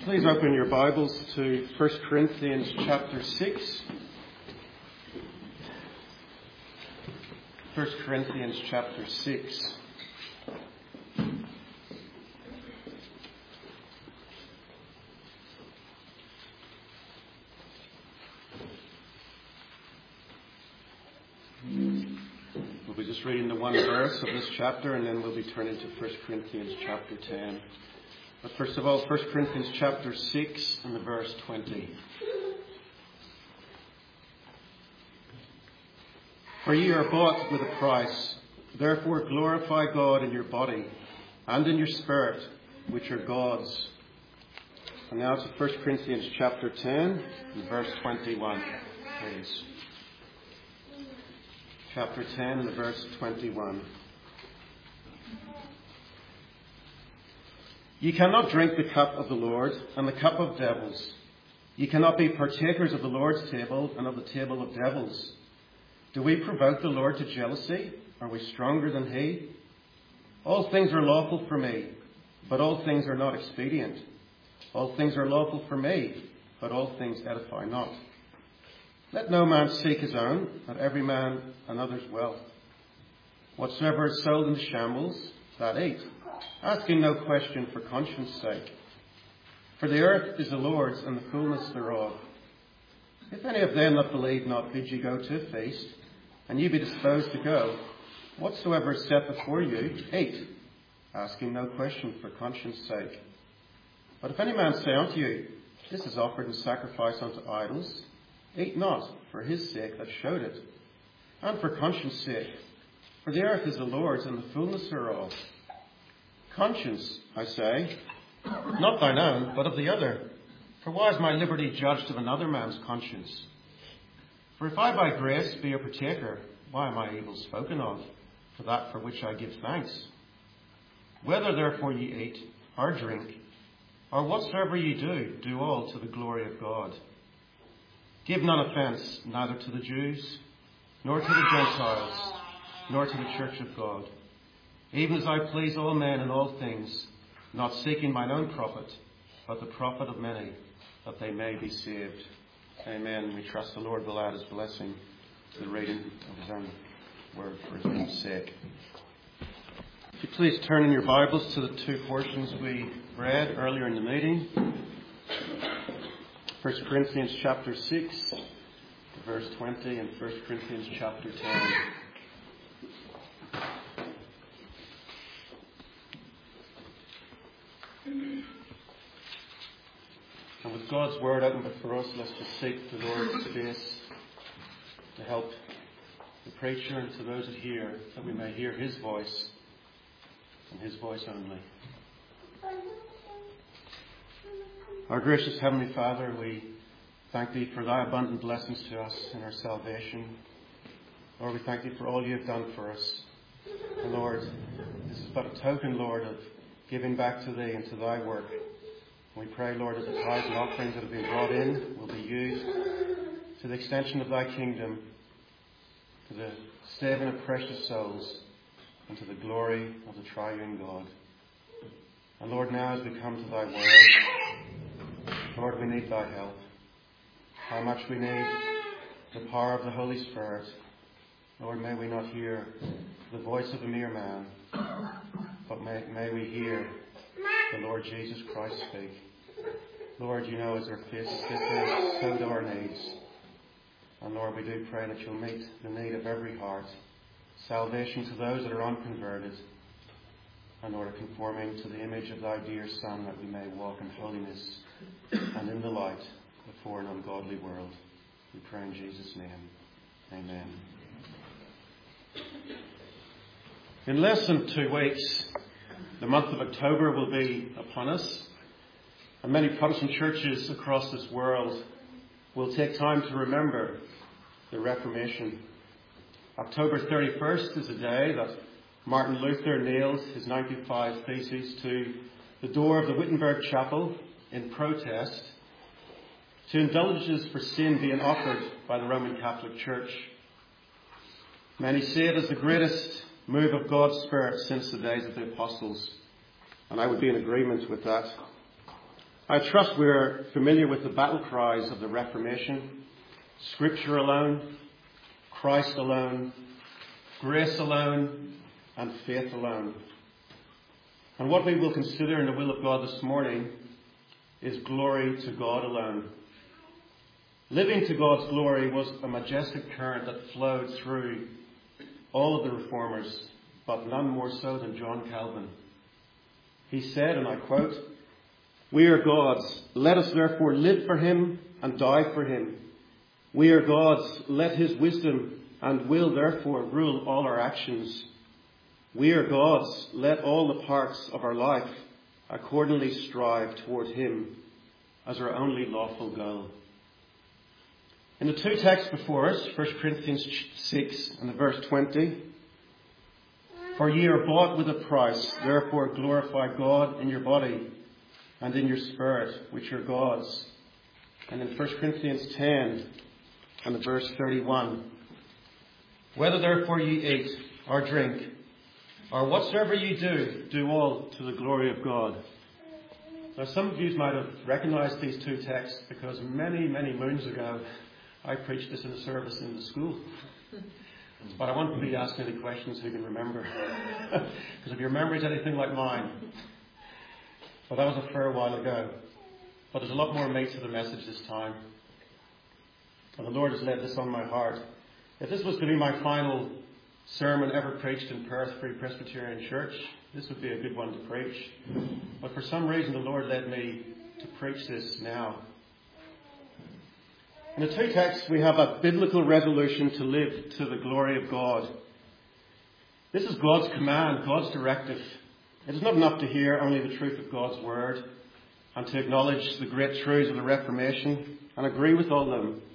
Please open your Bibles to 1 Corinthians chapter 6. 1 Corinthians chapter 6. We'll be just reading the one verse of this chapter, and then we'll be turning to 1 Corinthians chapter 10. But first of all, 1 Corinthians chapter 6 and the verse 20. For ye are bought with a price, therefore glorify God in your body and in your spirit, which are God's. And now to 1 Corinthians chapter 10 and verse 21, please. Chapter 10 and verse 21. Ye cannot drink the cup of the Lord and the cup of devils. Ye cannot be partakers of the Lord's table and of the table of devils. Do we provoke the Lord to jealousy? Are we stronger than he? All things are lawful for me, but all things are not expedient. All things are lawful for me, but all things edify not. Let no man seek his own, but every man another's wealth. Whatsoever is sold in the shambles, that eat, asking no question for conscience sake. For the earth is the Lord's, and the fullness thereof. If any of them that believe not bid you go to a feast, and ye be disposed to go, whatsoever is set before you, eat, asking no question for conscience sake. But if any man say unto you, this is offered in sacrifice unto idols, eat not, for his sake that showed it, and for conscience sake. For the earth is the Lord's, and the fullness thereof. Conscience, I say, not thine own, but of the other. For why is my liberty judged of another man's conscience? For if I by grace be a partaker, why am I evil spoken of, for that for which I give thanks? Whether therefore ye eat, or drink, or whatsoever ye do, do all to the glory of God. Give none offence, neither to the Jews, nor to the Gentiles, nor to the church of God. Even as I please all men in all things, not seeking mine own profit, but the profit of many, that they may be saved. Amen. We trust the Lord will add his blessing to the reading of his own word for his name's sake. If you please turn in your Bibles to the two portions we read earlier in the meeting. 1 Corinthians chapter 6, verse 20, and 1 Corinthians chapter 10. And with God's word open before us, let's just seek the Lord's face to help the preacher and to those that hear, that we may hear his voice and his voice only. Our gracious Heavenly Father, we thank thee for thy abundant blessings to us in our salvation. Lord, we thank thee for all you have done for us. And Lord, this is but a token, Lord, of giving back to thee and to thy work. We pray, Lord, that the tithes and offerings that have been brought in will be used to the extension of thy kingdom, to the saving of precious souls, and to the glory of the triune God. And Lord, now as we come to thy word, Lord, we need thy help. How much we need the power of the Holy Spirit. Lord, may we not hear the voice of a mere man, but may we hear the Lord Jesus Christ speak. Lord, you know as our faces differ, so do our needs. And Lord, we do pray that you'll meet the need of every heart. Salvation to those that are unconverted. And Lord, conforming to the image of thy dear Son, that we may walk in holiness and in the light before an ungodly world. We pray in Jesus' name. Amen. In less than 2 weeks, the month of October will be upon us, and many Protestant churches across this world will take time to remember the Reformation. October 31st is the day that Martin Luther nailed his 95 Theses to the door of the Wittenberg Chapel in protest to indulgences for sin being offered by the Roman Catholic Church. Many see it as the greatest move of God's Spirit since the days of the Apostles, and I would be in agreement with that. I trust we're familiar with the battle cries of the Reformation. Scripture alone, Christ alone, grace alone, and faith alone. And what we will consider in the will of God this morning is glory to God alone. Living to God's glory was a majestic current that flowed through all of the reformers, but none more so than John Calvin. He said, and I quote, "We are God's. Let us therefore live for him and die for him. We are God's. Let his wisdom and will therefore rule all our actions. We are God's. Let all the parts of our life accordingly strive toward him as our only lawful goal." In the two texts before us, 1 Corinthians 6 and verse 20, "For ye are bought with a price, therefore glorify God in your body and in your spirit, which are God's." And in 1 Corinthians 10 and verse 31, "Whether therefore ye eat or drink, or whatsoever ye do, do all to the glory of God." Now some of you might have recognized these two texts because many, many moons ago I preached this in a service in the school. But I want to be asking any questions who can remember. Because if your memory is anything like mine. But that was a fair while ago. But there's a lot more meat to the message this time. And the Lord has laid this on my heart. If this was to be my final sermon ever preached in Perth Free Presbyterian Church, this would be a good one to preach. But for some reason the Lord led me to preach this now. In the two texts we have a biblical resolution to live to the glory of God. This is God's command, God's directive. It is not enough to hear only the truth of God's word and to acknowledge the great truths of the Reformation and agree with all of them.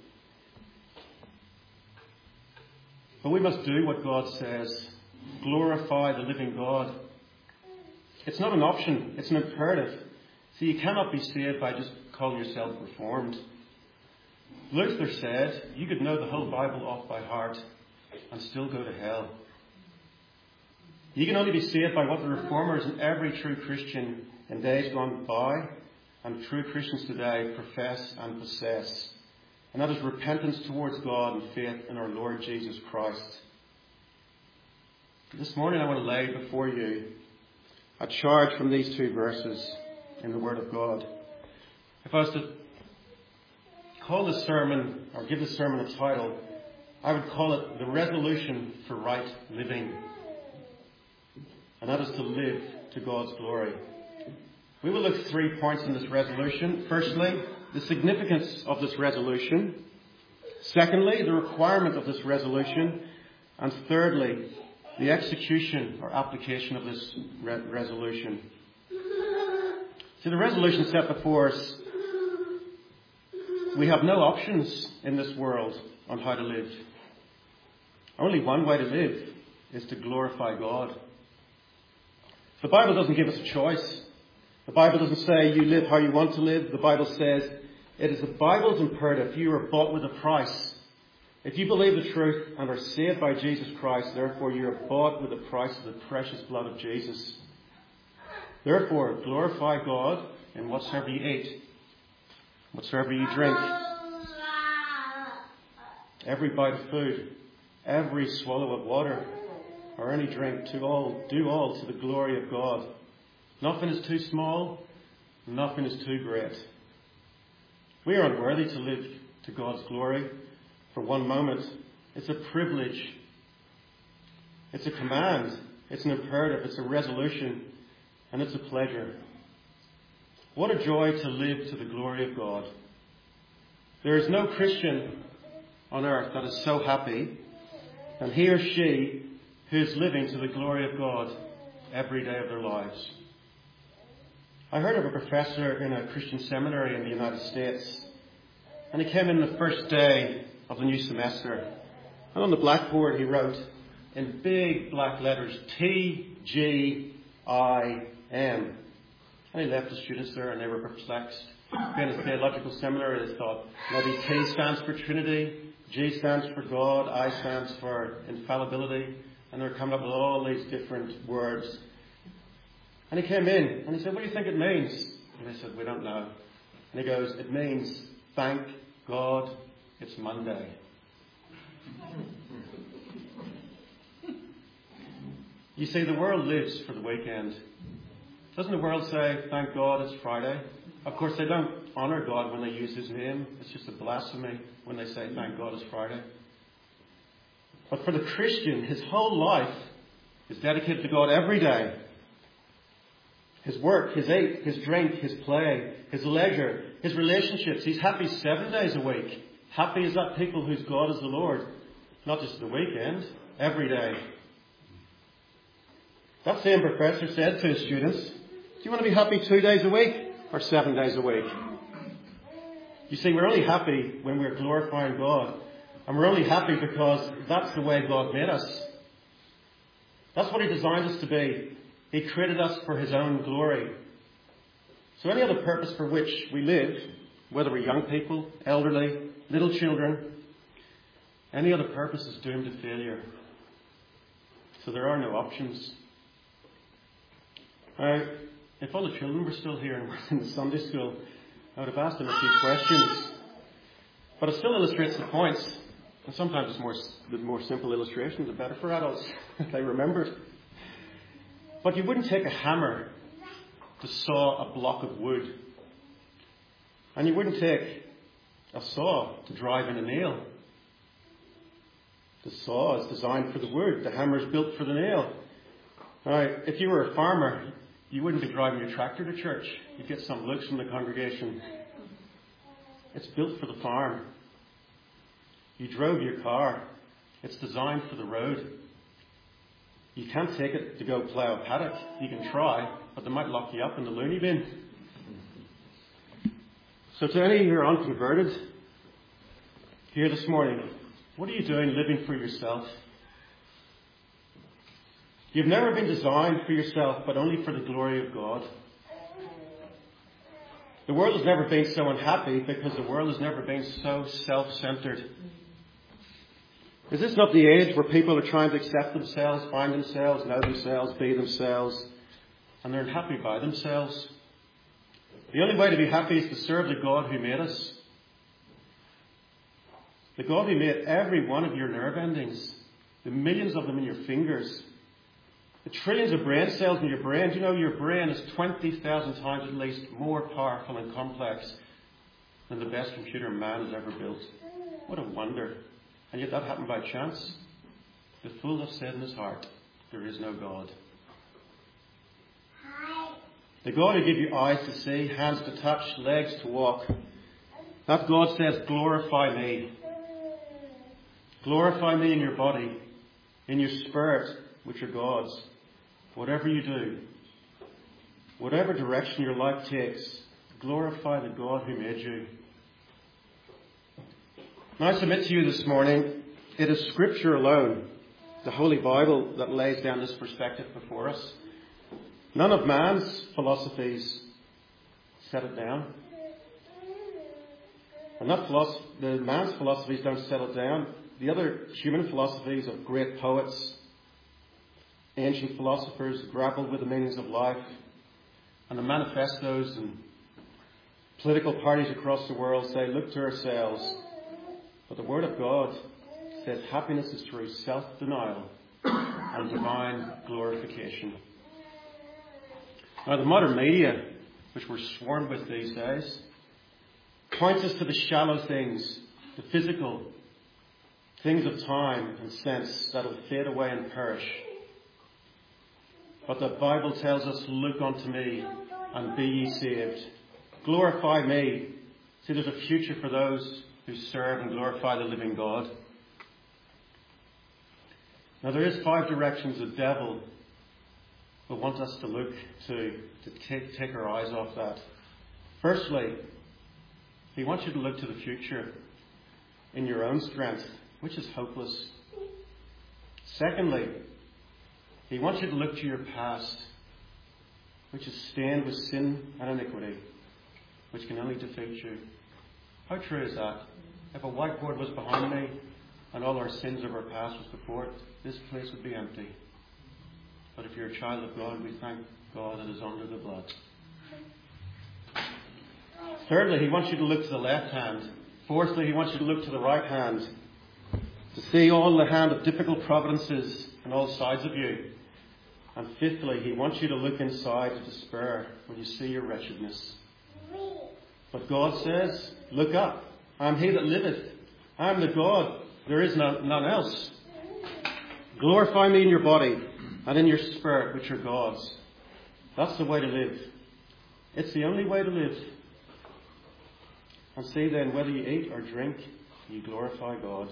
But we must do what God says. Glorify the living God. It's not an option, it's an imperative. See, you cannot be saved by just calling yourself reformed. Luther said you could know the whole Bible off by heart and still go to hell. You can only be saved by what the reformers and every true Christian in days gone by and true Christians today profess and possess. And that is repentance towards God and faith in our Lord Jesus Christ. This morning I want to lay before you a charge from these two verses in the Word of God. If I was to call this sermon, or give this sermon a title, I would call it The Resolution for Right Living. And that is to live to God's glory. We will look at 3 points in this resolution. Firstly, the significance of this resolution. Secondly, the requirement of this resolution. And thirdly, the execution or application of this resolution. See, the resolution set before us, we have no options in this world on how to live. Only one way to live is to glorify God. The Bible doesn't give us a choice. The Bible doesn't say you live how you want to live. The Bible says it is the Bible's imperative. You are bought with a price. If you believe the truth and are saved by Jesus Christ, therefore you are bought with the price of the precious blood of Jesus. Therefore, glorify God in whatsoever you eat, whatsoever you drink, every bite of food, every swallow of water, or any drink, do all to the glory of God. Nothing is too small, nothing is too great. We are unworthy to live to God's glory for one moment. It's a privilege. It's a command. It's an imperative. It's a resolution. And it's a pleasure. What a joy to live to the glory of God. There is no Christian on earth that is so happy than he or she who is living to the glory of God every day of their lives. I heard of a professor in a Christian seminary in the United States, and he came in the first day of the new semester, and on the blackboard he wrote in big black letters, TGIM. And he left the students there and they were perplexed. Being a theological seminary, they thought maybe T stands for Trinity, G stands for God, I stands for infallibility, and they're coming up with all these different words. And he came in and he said, "What do you think it means?" And they said, "We don't know." And he goes, it means, thank God it's Monday. You see, the world lives for the weekend. Doesn't the world say, thank God it's Friday? Of course, they don't honour God when they use his name. It's just a blasphemy when they say, thank God it's Friday. But for the Christian, his whole life is dedicated to God every day. His work, his eat, his drink, his play, his leisure, his relationships. He's happy 7 days a week. Happy is that people whose God is the Lord. Not just the weekend, every day. That same professor said to his students, do you want to be happy 2 days a week or 7 days a week? You see, we're only happy when we're glorifying God. And we're only happy because that's the way God made us. That's what he designed us to be. He created us for his own glory. So any other purpose for which we live, whether we're young people, elderly, little children, any other purpose is doomed to failure. So there are no options. Now, if all the children were still here and were in the Sunday school, I would have asked them a few questions. But it still illustrates the points. And sometimes the more simple illustrations are better for adults. They remember it. But you wouldn't take a hammer to saw a block of wood. And you wouldn't take a saw to drive in a nail. The saw is designed for the wood. The hammer is built for the nail. Now, if you were a farmer, you wouldn't be driving your tractor to church. You'd get some looks from the congregation. It's built for the farm. You drove your car. It's designed for the road. You can't take it to go plough a paddock. You can try, but they might lock you up in the loony bin. So to any who are unconverted here this morning, what are you doing living for yourself? You've never been designed for yourself, but only for the glory of God. The world has never been so unhappy because the world has never been so self-centered. Is this not the age where people are trying to accept themselves, find themselves, know themselves, be themselves, and they're unhappy by themselves? The only way to be happy is to serve the God who made us. The God who made every one of your nerve endings, the millions of them in your fingers, the trillions of brain cells in your brain. Do you know your brain is 20,000 times at least more powerful and complex than the best computer man has ever built? What a wonder. And yet that happened by chance. The fool hath said in his heart, there is no God. The God who gave you eyes to see, hands to touch, legs to walk. That God says, glorify me. Glorify me in your body, in your spirit, which are God's. Whatever you do, whatever direction your life takes, glorify the God who made you. Now I submit to you this morning, it is Scripture alone, the Holy Bible, that lays down this perspective before us. None of man's philosophies set it down. And the man's philosophies don't set it down. The other human philosophies of great poets, ancient philosophers grappled with the meanings of life, and the manifestos and political parties across the world say, look to ourselves. But the Word of God says happiness is through self-denial and divine glorification. Now, the modern media, which we're swarmed with these days, points us to the shallow things, the physical, things of time and sense that will fade away and perish. But the Bible tells us, look unto me and be ye saved. Glorify me. See, there's a future for those who serve and glorify the living God. Now there is 5 directions the devil will want us to look to take our eyes off that. Firstly, he wants you to look to the future in your own strength, which is hopeless. Secondly, he wants you to look to your past, which is stained with sin and iniquity, which can only defeat you. How true is that? If a whiteboard was behind me and all our sins of our past was before it, this place would be empty. But if you're a child of God, we thank God it is under the blood. Thirdly, he wants you to look to the left hand. Fourthly, he wants you to look to the right hand, to see all the hand of difficult providences on all sides of you. And fifthly, he wants you to look inside to despair when you see your wretchedness. But God says, look up. I am he that liveth. I am the God. There is none else. Glorify me in your body and in your spirit, which are God's. That's the way to live. It's the only way to live. And see then, whether you eat or drink, you glorify God.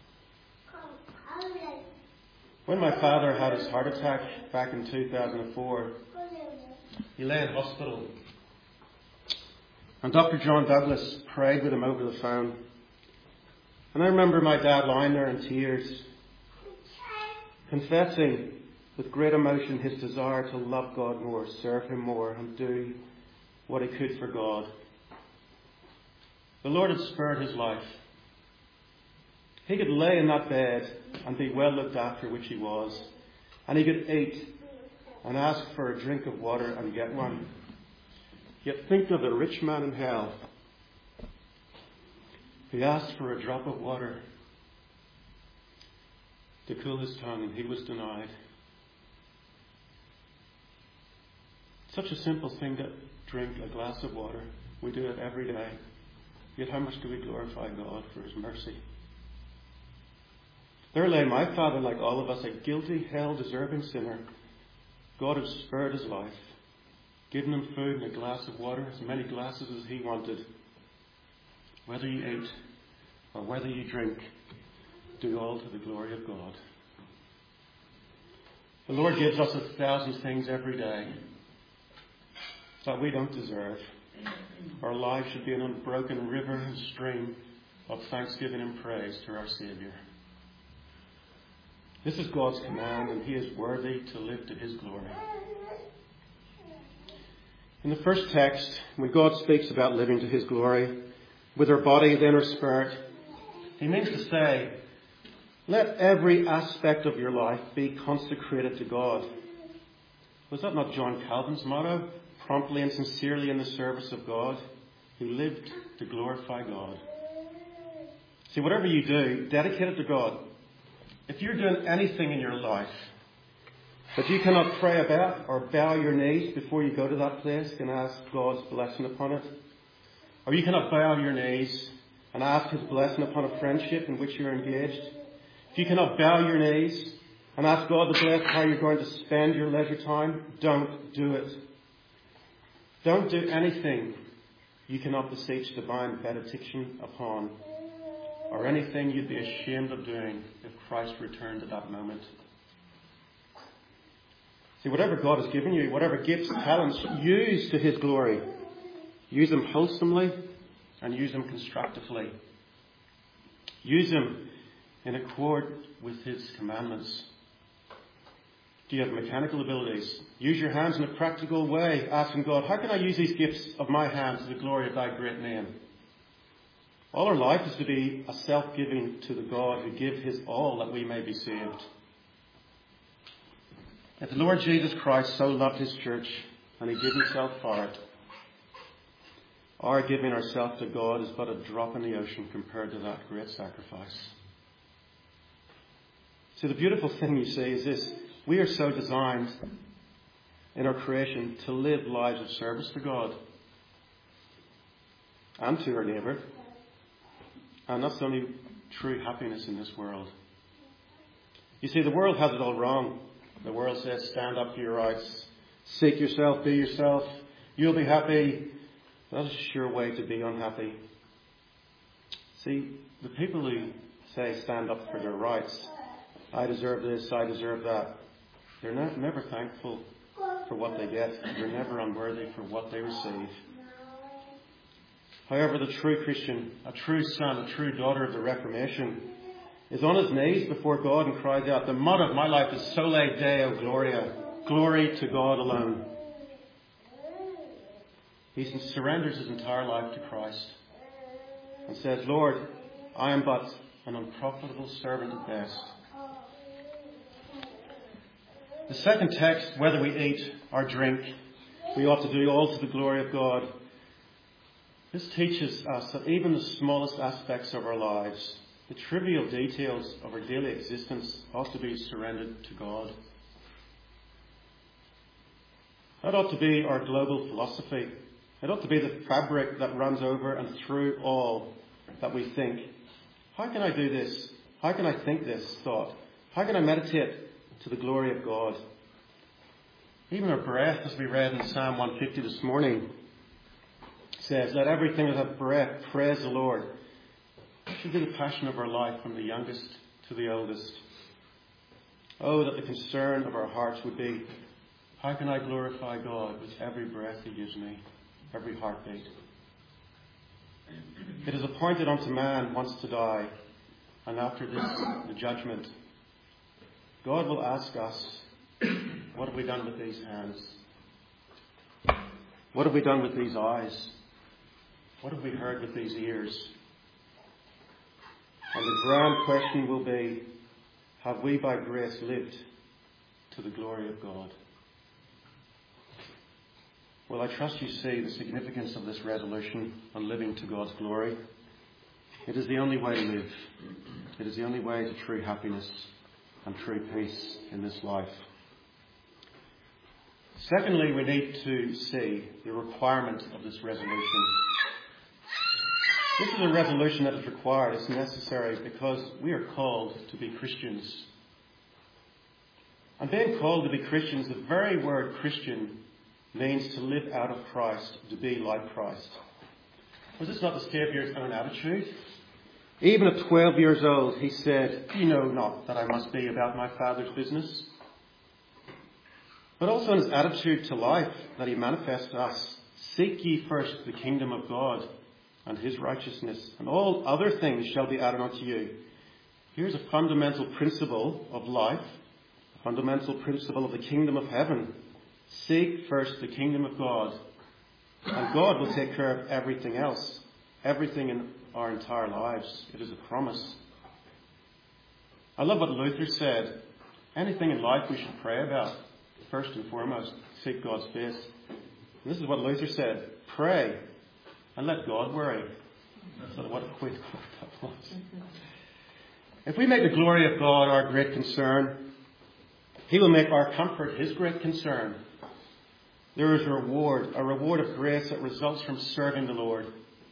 When my father had his heart attack back in 2004, he lay in hospital. And Dr. John Douglas prayed with him over the phone. And I remember my dad lying there in tears, confessing with great emotion his desire to love God more, serve him more, and do what he could for God. The Lord had spared his life. He could lay in that bed and be well looked after, which he was. And he could eat and ask for a drink of water and get one. Yet think of the rich man in hell. He asked for a drop of water to cool his tongue, and he was denied. Such a simple thing to drink a glass of water. We do it every day. Yet how much do we glorify God for his mercy? There lay my father, like all of us, a guilty, hell-deserving sinner. God had spared his life, given him food and a glass of water, as many glasses as he wanted. Whether you eat or whether you drink, do all to the glory of God. The Lord gives us 1,000 things every day that we don't deserve. Our lives should be an unbroken river and stream of thanksgiving and praise to our Saviour. This is God's command, and he is worthy to live to his glory. In the first text, when God speaks about living to his glory, with our body, then our spirit, he means to say, let every aspect of your life be consecrated to God. Was that not John Calvin's motto? Promptly and sincerely in the service of God. He lived to glorify God. See, whatever you do, dedicate it to God. If you're doing anything in your life that you cannot pray about or bow your knees before you go to that place and ask God's blessing upon it, or you cannot bow your knees and ask his blessing upon a friendship in which you're engaged, if you cannot bow your knees and ask God to bless how you're going to spend your leisure time, don't do it. Don't do anything you cannot beseech divine benediction upon, or anything you'd be ashamed of doing if Christ returned at that moment. See, whatever God has given you, whatever gifts, talents, use to his glory. Use them wholesomely and use them constructively. Use them in accord with his commandments. Do you have mechanical abilities? Use your hands in a practical way, asking God, how can I use these gifts of my hands to the glory of thy great name? All our life is to be a self-giving to the God who gives his all that we may be saved. If the Lord Jesus Christ so loved his church and he gave himself for it, our giving ourselves to God is but a drop in the ocean compared to that great sacrifice. See, the beautiful thing you see is this. We are so designed in our creation to live lives of service to God and to our neighbour. And that's the only true happiness in this world. You see, the world has it all wrong. The world says, stand up for your rights, seek yourself, be yourself, you'll be happy. That is a sure way to be unhappy. See, the people who say stand up for their rights, I deserve this, I deserve that, they're never thankful for what they get. They're never unworthy for what they receive. However, the true Christian, a true son, a true daughter of the Reformation, is on his knees before God and cries out, the motto of my life is Sole Deo Gloria, glory to God alone. He surrenders his entire life to Christ and says, Lord, I am but an unprofitable servant at best. The second text, whether we eat or drink, we ought to do all to the glory of God. This teaches us that even the smallest aspects of our lives, the trivial details of our daily existence, ought to be surrendered to God. That ought to be our global philosophy. It ought to be the fabric that runs over and through all that we think. How can I do this? How can I think this thought? How can I meditate to the glory of God? Even our breath, as we read in Psalm 150 this morning, says, "Let everything that hath breath praise the Lord." It should be the passion of our life from the youngest to the oldest. Oh, that the concern of our hearts would be, how can I glorify God with every breath He gives me, every heartbeat? It is appointed unto man once to die, and after this, the judgment. God will ask us, what have we done with these hands? What have we done with these eyes? What have we heard with these ears? And the grand question will be, have we by grace lived to the glory of God? Well, I trust you see the significance of this resolution on living to God's glory. It is the only way to live. It is the only way to true happiness and true peace in this life. Secondly, we need to see the requirement of this resolution. This is a resolution that is required. It's necessary because we are called to be Christians. And being called to be Christians, the very word Christian means to live out of Christ, to be like Christ. Was this not the Saviour's own attitude? Even at 12 years old, he said, "You know not that I must be about my Father's business." But also in his attitude to life that he manifests to us, "Seek ye first the kingdom of God and his righteousness, and all other things shall be added unto you." Here's a fundamental principle of life, a fundamental principle of the kingdom of heaven. Seek first the kingdom of God, and God will take care of everything else, everything in our entire lives. It is a promise. I love what Luther said. Anything in life we should pray about, first and foremost, seek God's face. And this is what Luther said: pray and let God worry. So what a quick quote that was. If we make the glory of God our great concern, He will make our comfort His great concern. There is a reward of grace that results from serving the Lord.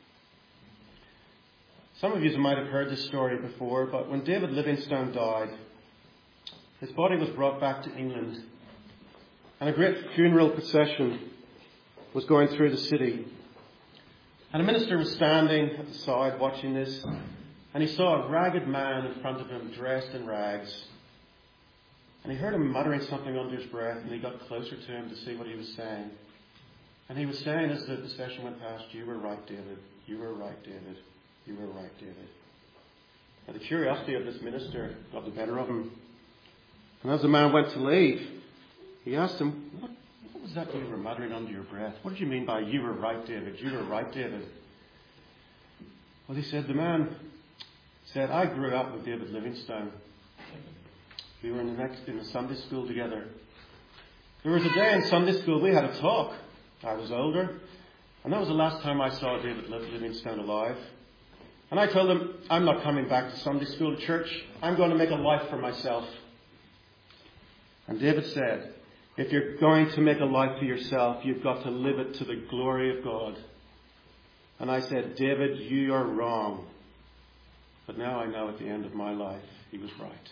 Some of you might have heard this story before, but when David Livingstone died, his body was brought back to England, and a great funeral procession was going through the city. And a minister was standing at the side watching this, and he saw a ragged man in front of him dressed in rags. And he heard him muttering something under his breath, and he got closer to him to see what he was saying. And he was saying as the procession went past, "You were right, David. You were right, David. You were right, David." Now the curiosity of this minister got the better of him. And as the man went to leave, he asked him, what was that you were muttering under your breath? What did you mean by "you were right, David? You were right, David"? Well, he said, the man said, "I grew up with David Livingstone. We were in the Sunday school together. There was a day in Sunday school we had a talk. I was older, and that was the last time I saw David Livingstone alive. And I told him, I'm not coming back to Sunday school church. I'm going to make a life for myself." And David said, "If you're going to make a life for yourself, you've got to live it to the glory of God." And I said, "David, you are wrong." But now I know at the end of my life, he was right.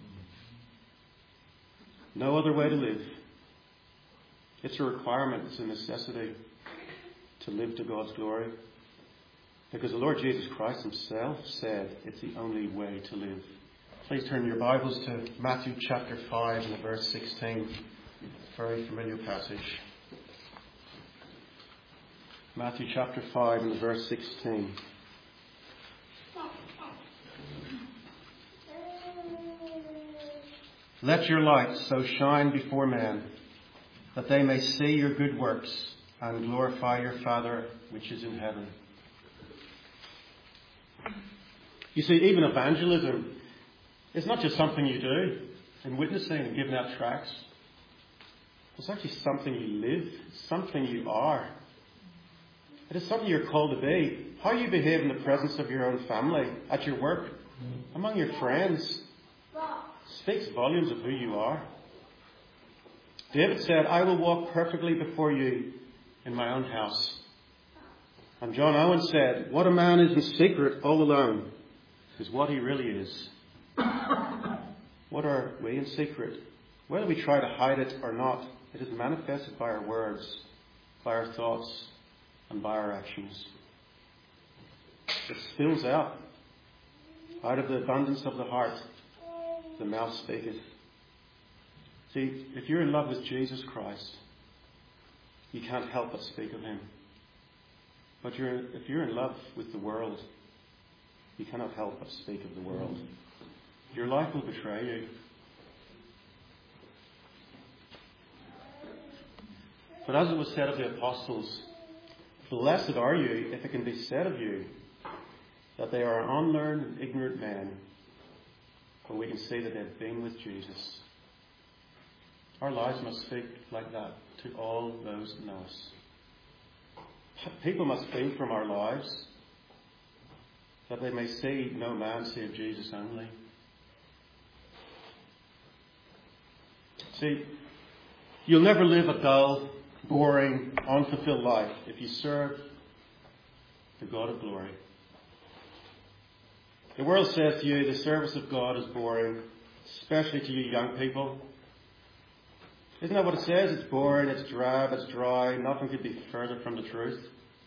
No other way to live. It's a requirement, it's a necessity to live to God's glory. Because the Lord Jesus Christ himself said it's the only way to live. Please turn your Bibles to Matthew chapter 5 and verse 16. Very familiar passage. Matthew chapter 5 and verse 16. "Let your light so shine before men, that they may see your good works and glorify your Father which is in heaven." You see, even evangelism is not just something you do in witnessing and giving out tracts. It's actually something you live, something you are. It is something you're called to be. How you behave in the presence of your own family, at your work, among your friends, speaks volumes of who you are. David said, I will walk perfectly before you in my own house. And John Owen said, what a man is in secret all alone is what he really is. What are we in secret? Whether we try to hide it or not, it is manifested by our words, by our thoughts, and by our actions. It spills out. Out of the abundance of the heart, the mouth speaketh. See, if you're in love with Jesus Christ, you can't help but speak of him. But if you're in love with the world, you cannot help but speak of the world. Your life will betray you. But as it was said of the apostles, blessed are you if it can be said of you that they are unlearned and ignorant men, but we can see that they've been with Jesus. Our lives must speak like that to all those that know us. People must feel from our lives that they may see no man save Jesus only. See, you'll never live a dull, boring, unfulfilled life if you serve the God of glory. The world says to you the service of God is boring, especially to you young people. Isn't that what it says? It's boring, it's drab, it's dry, nothing could be further from the truth.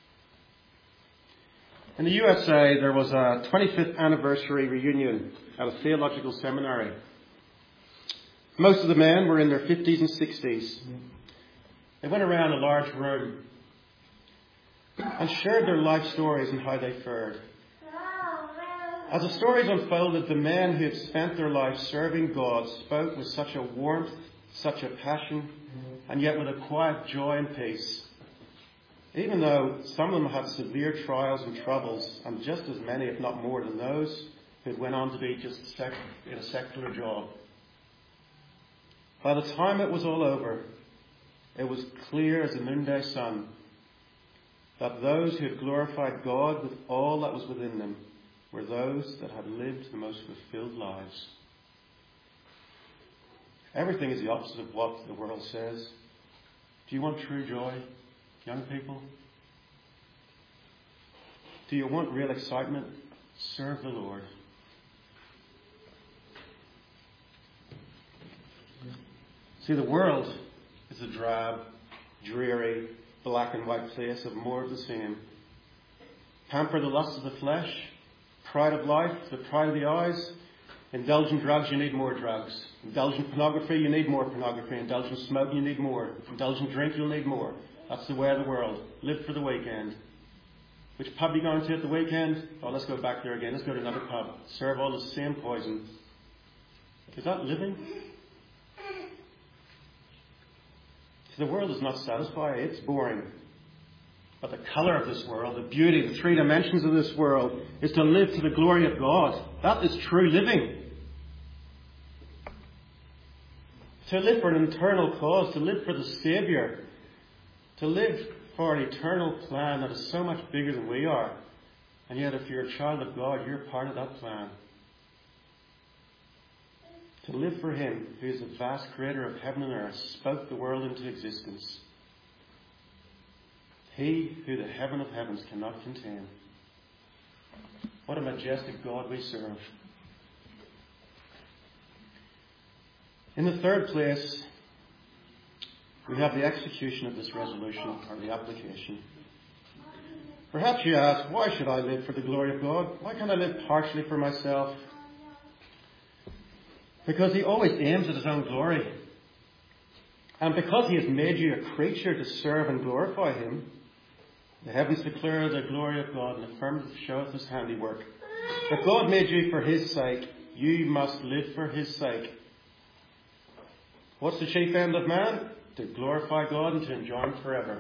In the USA, there was a 25th anniversary reunion at a theological seminary. Most of the men were in their 50s and 60s. They went around a large room and shared their life stories and how they fared. As the stories unfolded, the men who had spent their lives serving God spoke with such a warmth, such a passion, and yet with a quiet joy and peace. Even though some of them had severe trials and troubles, and just as many, if not more, than those who went on to be just in a secular job. By the time it was all over, it was clear as the noonday sun that those who had glorified God with all that was within them were those that had lived the most fulfilled lives. Everything is the opposite of what the world says. Do you want true joy, young people? Do you want real excitement? Serve the Lord. See, the world is a drab, dreary, black and white place of more of the same. Pamper the lusts of the flesh, pride of life, the pride of the eyes. Indulge in drugs, you need more drugs. Indulge in pornography, you need more pornography. Indulge in smoke, you need more. Indulge in drink, you'll need more. That's the way of the world. Live for the weekend. Which pub you going to at the weekend? Oh, let's go back there again. Let's go to another pub. Serve all the same poison. Is that living? The world is not satisfied. It's boring. But the colour of this world, the beauty, the three dimensions of this world is to live to the glory of God. That is true living. To live for an eternal cause, to live for the Saviour, to live for an eternal plan that is so much bigger than we are. And yet if you're a child of God, you're part of that plan. To live for Him, who is the vast creator of heaven and earth, spoke the world into existence. He who the heaven of heavens cannot contain. What a majestic God we serve. In the third place, we have the execution of this resolution, or the application. Perhaps you ask, why should I live for the glory of God? Why can't I live partially for myself? Because He always aims at His own glory. And because He has made you a creature to serve and glorify Him, the heavens declare the glory of God, and the firmament showeth His handiwork. If God made you for His sake, you must live for His sake. What's the chief end of man? To glorify God and to enjoy Him forever.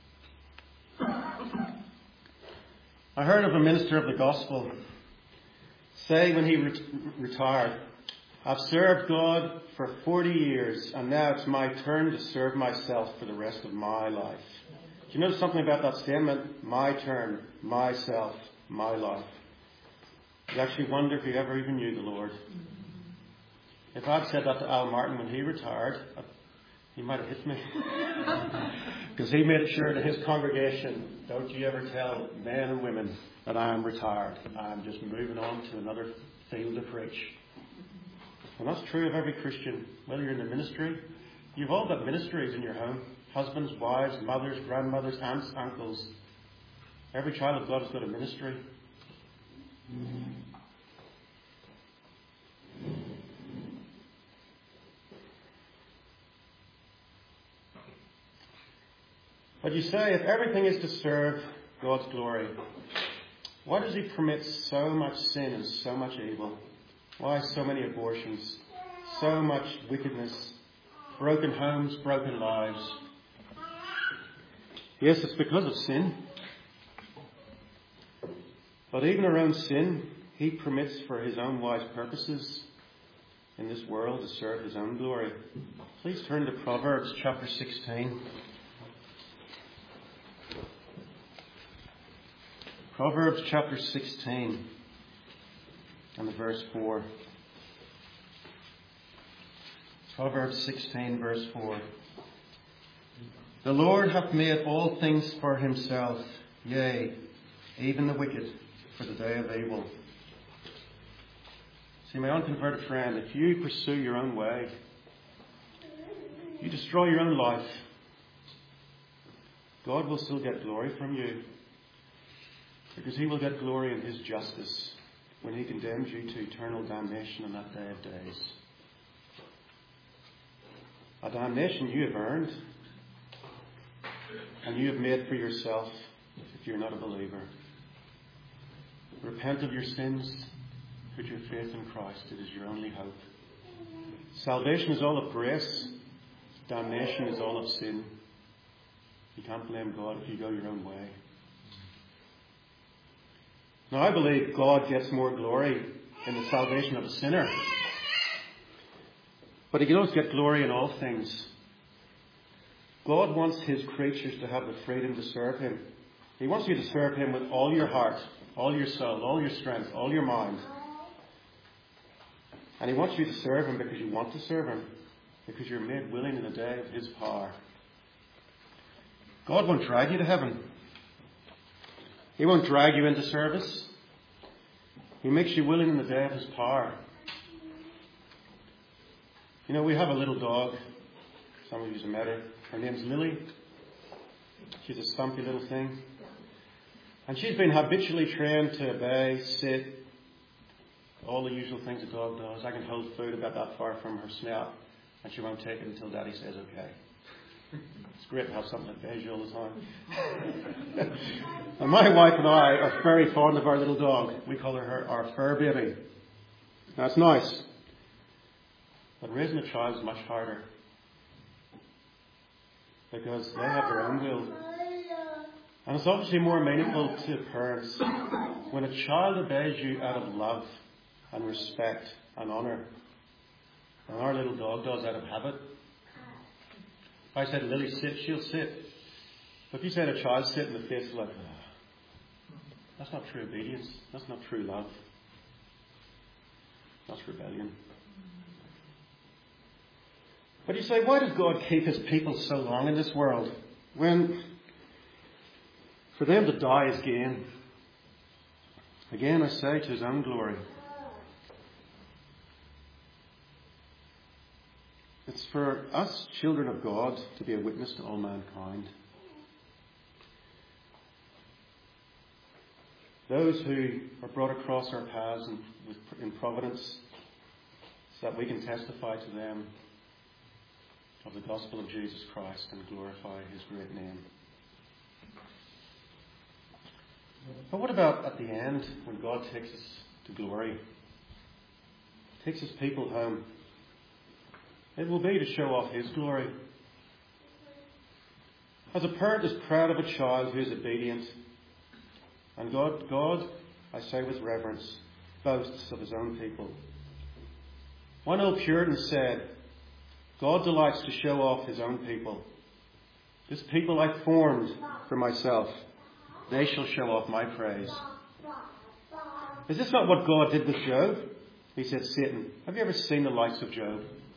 I heard of a minister of the gospel say when he retired, I've served God for 40 years and now it's my turn to serve myself for the rest of my life. Do you know something about that statement? My turn, myself, my life. You actually wonder if he ever even knew the Lord. If I'd said that to Al Martin when he retired, he might have hit me. Because he made it sure to his congregation, don't you ever tell men and women that I am retired. I'm just moving on to another field to preach. And that's true of every Christian, whether you're in the ministry. You've all got ministries in your home. Husbands, wives, mothers, grandmothers, aunts, uncles. Every child of God has got a ministry. But you say, if everything is to serve God's glory, why does he permit so much sin and so much evil? Why so many abortions? So much wickedness? Broken homes, broken lives? Yes, it's because of sin. But even around sin, he permits for his own wise purposes in this world to serve his own glory. Please turn to Proverbs chapter 16. Proverbs chapter 16 and the verse 4. Proverbs 16 verse 4. The Lord hath made all things for himself, yea, even the wicked for the day of evil. See, my unconverted friend, if you pursue your own way, you destroy your own life, God will still get glory from you. Because he will get glory in his justice when he condemns you to eternal damnation on that day of days. A damnation you have earned and you have made for yourself if you're not a believer. Repent of your sins, put your faith in Christ. It is your only hope. Salvation is all of grace. Damnation is all of sin. You can't blame God if you go your own way. Now, I believe God gets more glory in the salvation of a sinner. But he can also get glory in all things. God wants his creatures to have the freedom to serve him. He wants you to serve him with all your heart, all your soul, all your strength, all your mind. And he wants you to serve him because you want to serve him, because you're made willing in the day of his power. God won't drag you to heaven. He won't drag you into service. He makes you willing in the day of his power. You know, we have a little dog. Some of you have met her. Her name's Lily. She's a stumpy little thing. And she's been habitually trained to obey, sit, all the usual things a dog does. I can hold food about that far from her snout, and she won't take it until Daddy says okay. It's great to have something that obeys you all the time. And my wife and I are very fond of our little dog. We call her our fur baby. That's nice. But raising a child is much harder. Because they have their own will. And it's obviously more meaningful to parents when a child obeys you out of love and respect and honour. And our little dog does out of habit. If I said, Lily, sit, she'll sit. But if you said a child sit in the face, like, oh, that's not true obedience. That's not true love. That's rebellion. But you say, why does God keep his people so long in this world? When for them to die is gain. Again, I say, to his own glory. It's for us, children of God, to be a witness to all mankind. Those who are brought across our paths in providence, so that we can testify to them of the gospel of Jesus Christ and glorify his great name. But what about at the end, when God takes us to glory? Takes his people home. It will be to show off his glory. As a parent is proud of a child who is obedient, and God, I say with reverence, boasts of his own people. One old Puritan said, God delights to show off his own people, This people I formed for myself, they shall show off my praise. Is this not what God did with Job? He said, Satan, have you ever seen the likes of Job?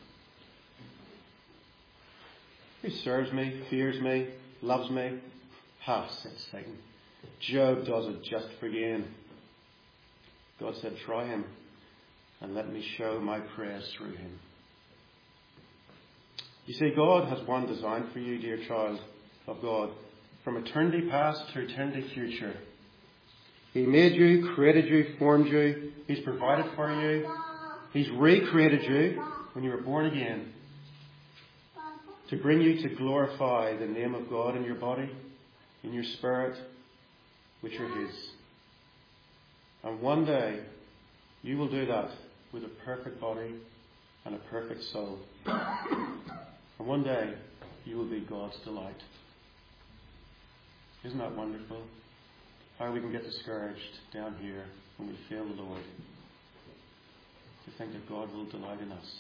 He serves me, fears me, loves me. Ha, said Satan. Job does it just for gain. God said, try him and let me show my praise through him. You see, God has one design for you, dear child of God, from eternity past to eternity future. He made you, created you, formed you. He's provided for you. He's recreated you when you were born again to bring you to glorify the name of God in your body, in your spirit, which are His. And one day you will do that with a perfect body and a perfect soul. And one day you will be God's delight. Isn't that wonderful? How we can get discouraged down here when we fail the Lord. To think that God will delight in us.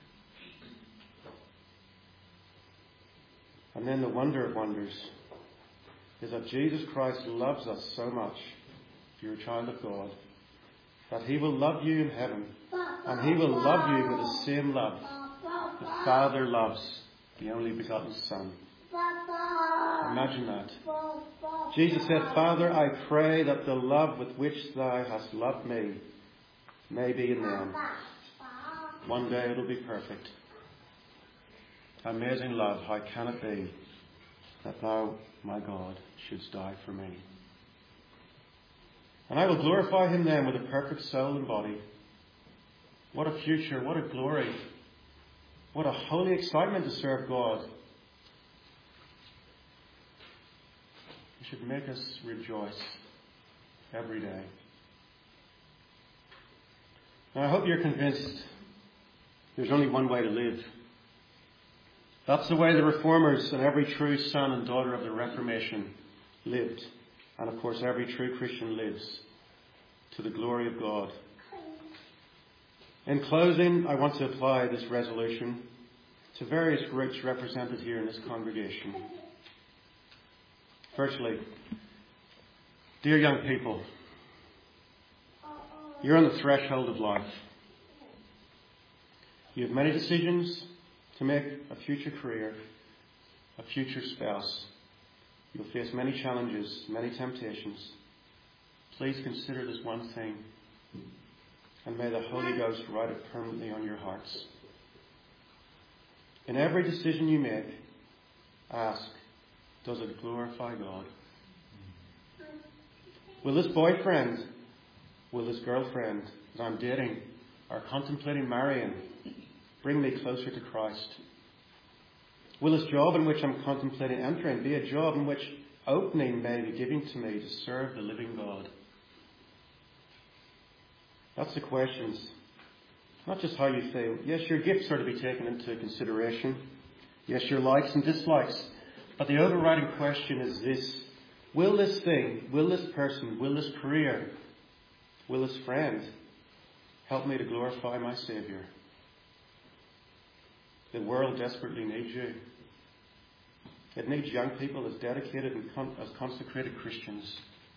And then the wonder of wonders is that Jesus Christ loves us so much, if you're a child of God, that He will love you in heaven. And He will love you with the same love the Father loves the only begotten Son. Imagine that. Jesus said, Father, I pray that the love with which Thou hast loved me may be in them. One day it'll be perfect. Amazing love, how can it be that Thou, my God, shouldst die for me? And I will glorify Him then with a perfect soul and body. What a future, what a glory, what a holy excitement to serve God. It should make us rejoice every day. Now I hope you're convinced there's only one way to live. That's the way the Reformers and every true son and daughter of the Reformation lived. And of course every true Christian lives to the glory of God. In closing, I want to apply this resolution to various groups represented here in this congregation. Firstly, dear young people, you're on the threshold of life. You have many decisions to make: a future career, a future spouse. You'll face many challenges, many temptations. Please consider this one thing, and may the Holy Ghost write it permanently on your hearts. In every decision you make, ask, does it glorify God? Will this boyfriend, will this girlfriend that I'm dating or contemplating marrying bring me closer to Christ? Will this job in which I'm contemplating entering be a job in which opening may be given to me to serve the living God? That's the questions. Not just how you feel. Yes, your gifts are to be taken into consideration. Yes, your likes and dislikes. But the overriding question is this: will this thing, will this person, will this career, will this friend help me to glorify my Saviour? The world desperately needs you. It needs young people as dedicated and as consecrated Christians.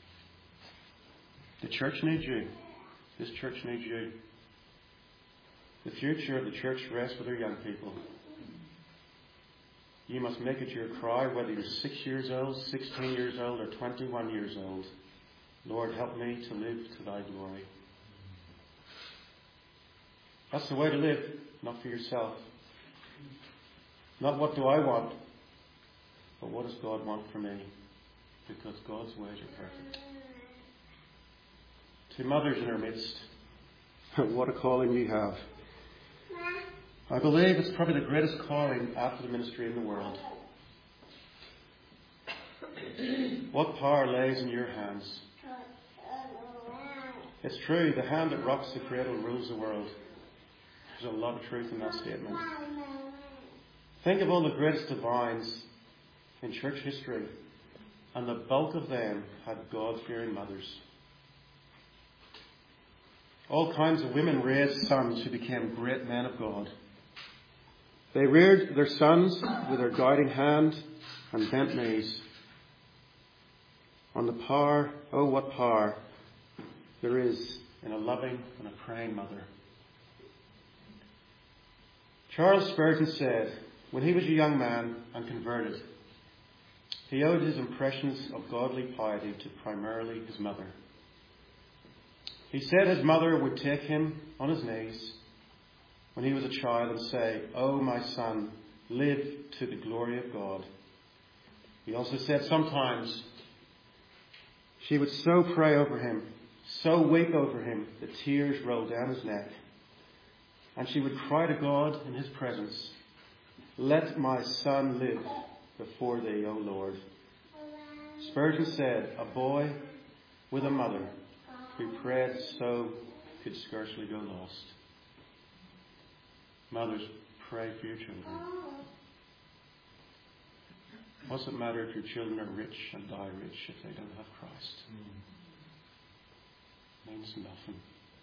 The church needs you. This church needs you. The future of the church rests with our young people. You must make it your cry, whether you're 6 years old, 16 years old, or 21 years old. Lord, help me to live to Thy glory. That's the way to live, not for yourself. Not what do I want, but what does God want for me? Because God's ways are perfect. To mothers in our midst, what a calling you have. I believe it's probably the greatest calling after the ministry in the world. What power lays in your hands? It's true, the hand that rocks the cradle rules the world. There's a lot of truth in that statement. Think of all the greatest divines in church history, and the bulk of them had God-fearing mothers. All kinds of women raised sons who became great men of God. They reared their sons with their guiding hand, and bent knees. On the power, oh what power there is in a loving and a praying mother. Charles Spurgeon said, when he was a young man and converted, he owed his impressions of godly piety to primarily his mother. He said his mother would take him on his knees when he was a child and say, "Oh, my son, live to the glory of God." He also said sometimes she would so pray over him, so weep over him, that tears rolled down his neck. And she would cry to God in his presence, "Let my son live before thee, O Lord." Spurgeon said, a boy with a mother who prayed so could scarcely go lost. Mothers, pray for your children. What's it matter if your children are rich and die rich if they don't have Christ? Means nothing.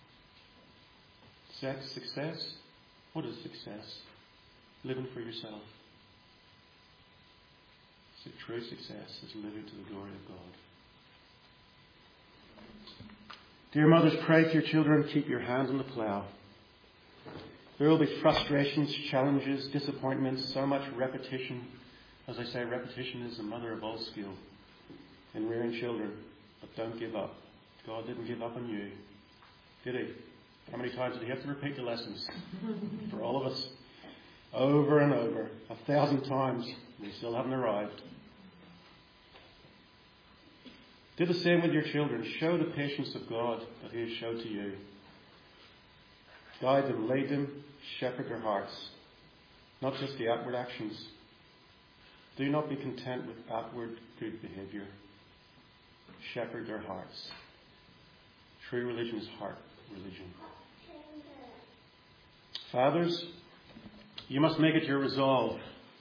Success? What is success? Living for yourself. So true success is living to the glory of God. Dear mothers, pray for your children. Keep your hand on the plough. There will be frustrations, challenges, disappointments, so much repetition. As I say, repetition is the mother of all skill in rearing children. But don't give up. God didn't give up on you, did he? How many times did he have to repeat the lessons? For all of us. Over and over. 1,000 times. We still haven't arrived. Do the same with your children. Show the patience of God that he has showed to you. Guide them, lead them, shepherd their hearts. Not just the outward actions. Do not be content with outward good behaviour. Shepherd their hearts. True religion is heart religion. Fathers, you must make it your resolve.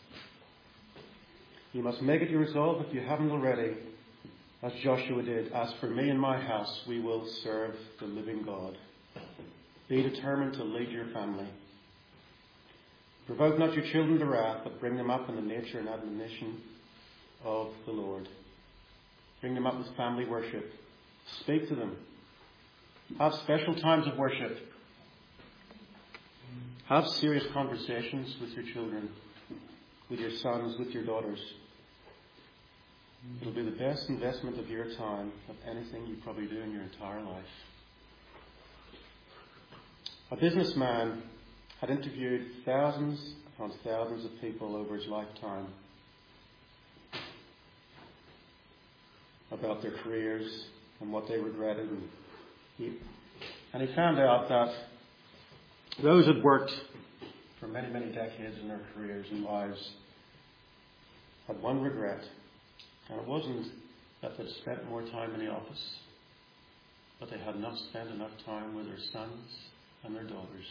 You must make it your resolve, if you haven't already, as Joshua did, "As for me and my house, we will serve the living God." Be determined to lead your family. Provoke not your children to wrath, but bring them up in the nature and admonition of the Lord. Bring them up with family worship. Speak to them. Have special times of worship. Have serious conversations with your children, with your sons, with your daughters. It'll be the best investment of your time, of anything you probably do in your entire life. A businessman had interviewed thousands upon thousands of people over his lifetime about their careers and what they regretted. And he found out that those who had worked for many, many decades in their careers and lives had one regret. And it wasn't that they'd spent more time in the office, but they had not spent enough time with their sons and their daughters.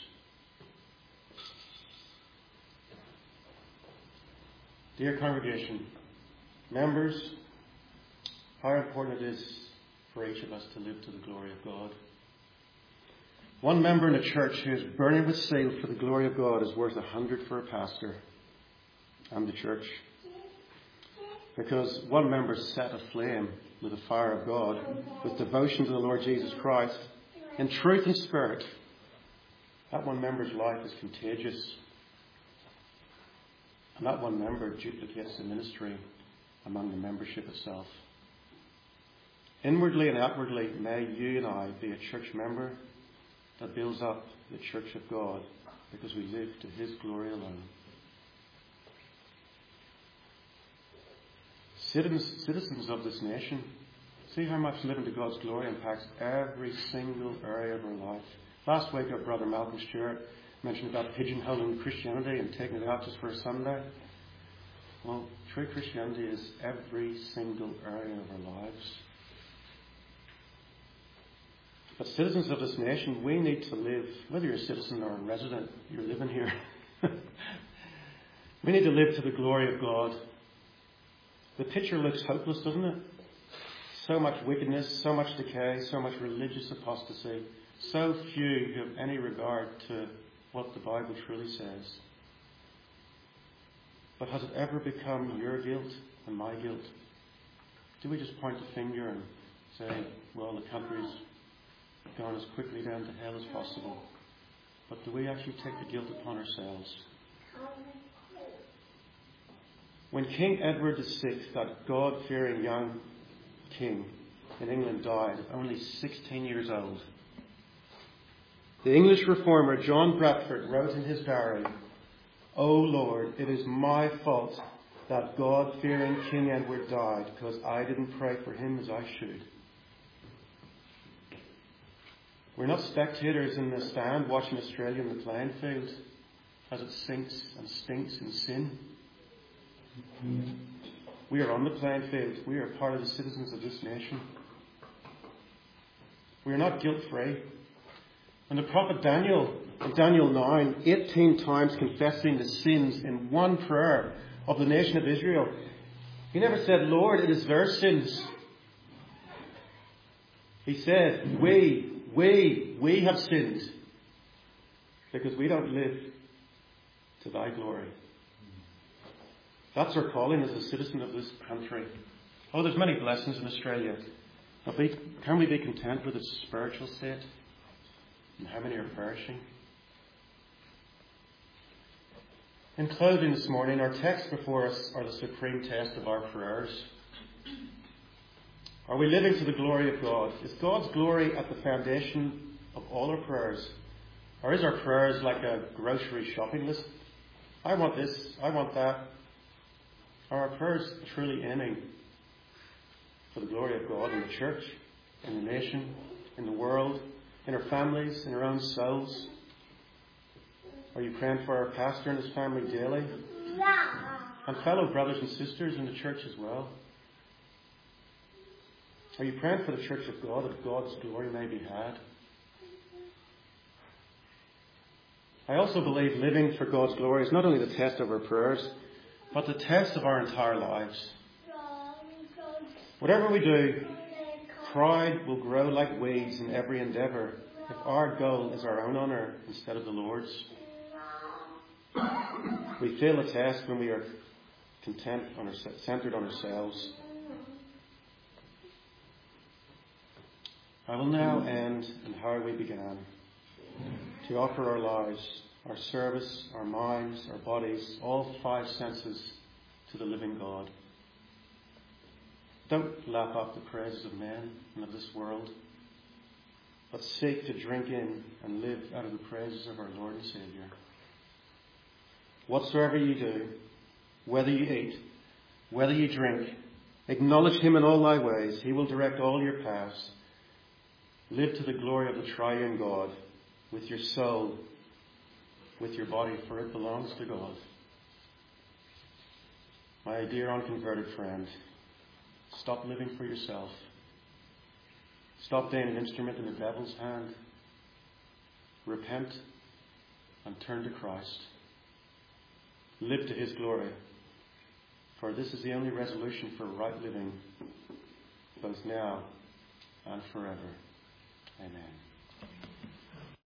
Dear congregation, members, how important it is for each of us to live to the glory of God. One member in a church who is burning with zeal for the glory of God is worth 100 for a pastor and the church. Because one member set aflame with the fire of God, with devotion to the Lord Jesus Christ, in truth and spirit, that one member's life is contagious. And that one member duplicates the ministry among the membership itself. Inwardly and outwardly, may you and I be a church member that builds up the church of God, because we live to his glory alone. Citizens of this nation, see how much living to God's glory impacts every single area of our life. Last week, our brother Malcolm Stewart mentioned about pigeonholing Christianity and taking it out just for a Sunday. Well, true Christianity is every single area of our lives. But citizens of this nation, we need to live, whether you're a citizen or a resident, you're living here. We need to live to the glory of God. The picture looks hopeless, doesn't it? So much wickedness, so much decay, so much religious apostasy, so few who have any regard to what the Bible truly says. But has it ever become your guilt and my guilt? Do we just point the finger and say, well, the country's gone as quickly down to hell as possible? But do we actually take the guilt upon ourselves? When King Edward VI, that God-fearing young king in England, died at only 16 years old, the English reformer John Bradford wrote in his diary, "O Lord, it is my fault that God-fearing King Edward died because I didn't pray for him as I should." We're not spectators in the stand watching Australia in the playing field as it sinks and stinks in sin. We are on the playing field. We are part of the citizens of this nation. We are not guilt-free. And the prophet Daniel, in Daniel 9, 18 times confessing the sins in one prayer of the nation of Israel, he never said, "Lord, it is their sins." He said, we have sinned because we don't live to thy glory. That's our calling as a citizen of this country. Oh, there's many blessings in Australia. But can we be content with its spiritual state? And how many are perishing? In closing this morning, our texts before us are the supreme test of our prayers. Are we living to the glory of God? Is God's glory at the foundation of all our prayers? Or is our prayers like a grocery shopping list? I want this, I want that. Are our prayers truly aiming for the glory of God in the church, in the nation, in the world, in our families, in our own souls? Are you praying for our pastor and his family daily? And fellow brothers and sisters in the church as well? Are you praying for the church of God that God's glory may be had? I also believe living for God's glory is not only the test of our prayers, but the test of our entire lives. Whatever we do, pride will grow like weeds in every endeavour if our goal is our own honour instead of the Lord's. We fail the test when we are centred on ourselves. I will now end in how we began, to offer our lives, our service, our minds, our bodies, all five senses to the living God. Don't lap up the praises of men and of this world, but seek to drink in and live out of the praises of our Lord and Saviour. Whatsoever you do, whether you eat, whether you drink, acknowledge him in all thy ways. He will direct all your paths. Live to the glory of the triune God with your soul, with your body, for it belongs to God. My dear unconverted friend, stop living for yourself. Stop being an instrument in the devil's hand. Repent and turn to Christ. Live to his glory, for this is the only resolution for right living, both now and forever. Amen.